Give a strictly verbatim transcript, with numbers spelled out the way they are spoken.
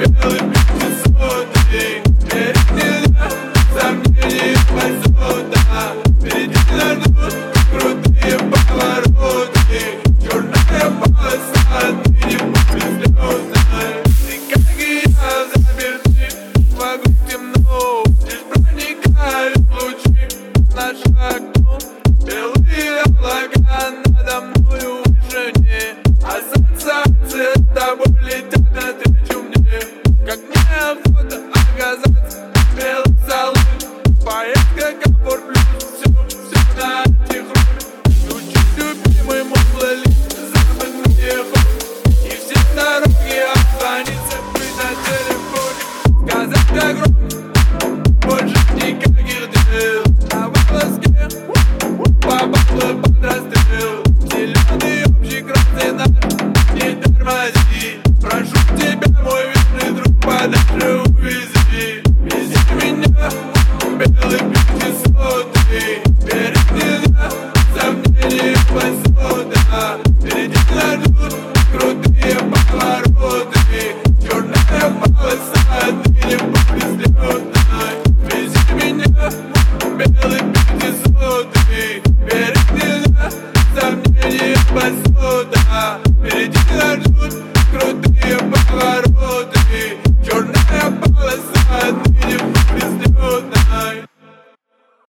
белый пятисотый. Верить нельзя, сомнений посуда. Впереди нас ждут крутые повороты. Черная полоса, ты не будешь слезной. Ты как и я заперти, вокруг темно. Здесь проникают лучи в наше окно. Белые облака надо мною уже не ассоциации с тобой летят навстречу мне. Как мне охота оказаться в белом салоне. Поездка комфорт плюс все, все на антихроме. Ключи любимый мой плейлист, запах мне ходит. И все дороги обзвониться быть на телефоне. Сказать огромное, больше никаких дел. На волоске попал под расстрел. Зеленый общий красный наш, не тормози. Прошу тебя, мой верный друг, подальше увези. Вези меня, белый пятисотый. Верить нельзя, сомнений посуда. Впереди нас ждут крутые повороты. Черная полоса, ты не будешь слезной. Вези меня, белый пятисотый. Верить нельзя, сомнений посуда. Впереди нас ждут